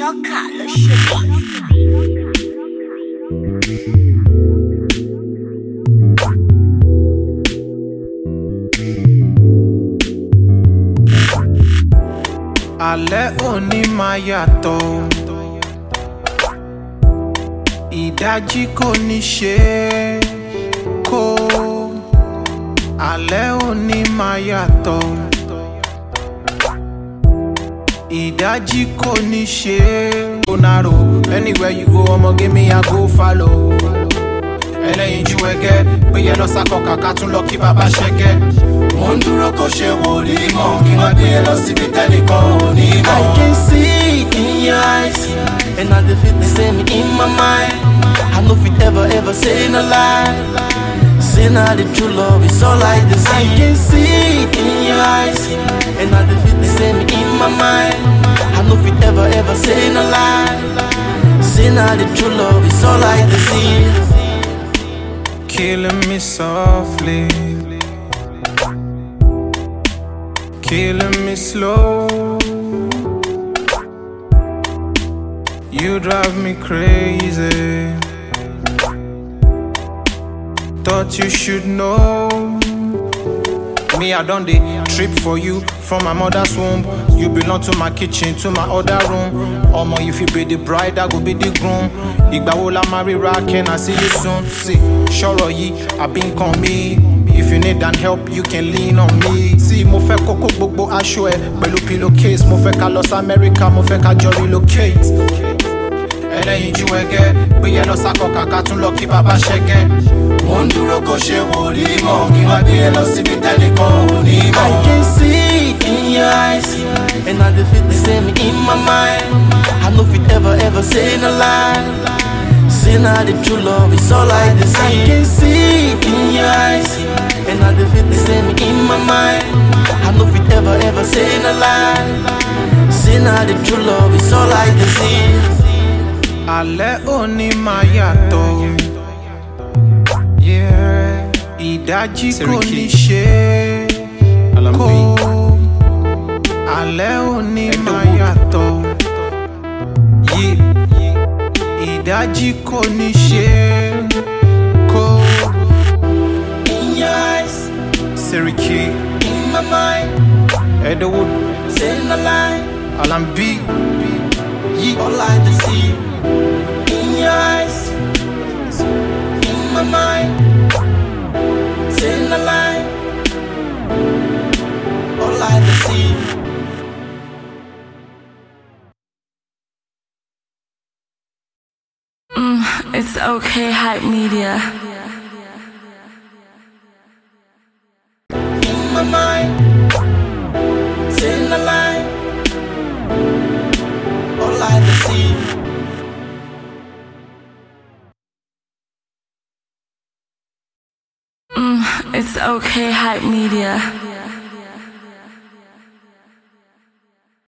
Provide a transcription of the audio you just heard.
Loca, le chevette. Alẹ́ òní máa yàtọ̀, ìdájí kò ní ṣe kó. Alẹ́ òní máa yàtọ̀, ìdájí kò ní ṣe. Onaro, anywhere you go, I'ma give me a go follow. Ẹlẹ́yinjú ẹgẹ́, péye lọ sákọ̀ kàkà tún lọ kí bàbá ṣẹ́gẹ́. Mo ń dúró kó ṣe wòlíì mọ̀, kí wọ́n gbé lọ síbi tẹ́nìkan ò ní mọ̀. I can see it in your eyes, and I dey feel the same in my mind. I no fit ever say no lie. Say now the true love is all I dey see. I can see it in your eyes, and I dey feel the same in my mind. I no fit ever say no lie. Say now the true love is all I dey see. Killing me softly, killing me slow. You drive me crazy. Thought you should know. Me, I done the trip for you from my mother's womb. You belong to my kitchen, to my other room. Omo, if you be the bride, I go be the groom. Igba wo la marry, can I see you soon? See, sure ye, I been con me. If you need and help, you can lean on me. See, mo fẹ́ kókó gbogbo aṣọ ẹ pẹ̀lú pillowcase. Mo fẹ́ ká lọ sí America, mo fẹ́ ká jọ relocate. Ẹlẹ́yinjú ẹgẹ́, péye lọ sákọ̀ kàkà tún lọ kí bàbá ṣẹ́gẹ́. Mo ń dúró kó ṣe wòlíì mọ̀, kí wọ́n gbé lọ síbi tẹ́nìkan ò ní mọ̀. I can see it in your eyes, and I dey feel the same in my mind. I no fit ever say no lie. Say now the true love is all I dey see. I can see it in your eyes, and I dey feel the same in my mind. I no fit ever say no lie. Say now the true love is all I dey see. Alẹ́ òní máa yàtọ̀, ìdájí kò ní ṣe kó. Alẹ́ òní máa yàtọ̀, ìdájí kò ní ṣe kó. In your eyes, Seriki, in my mind, Edowood, saying a lie, Alambi, all I dey see. In your eyes, in my mind, saying a lie, all I dey see. It's okay, hype media. In my mind, saying a lie, all I dey see. It's okay, hype media.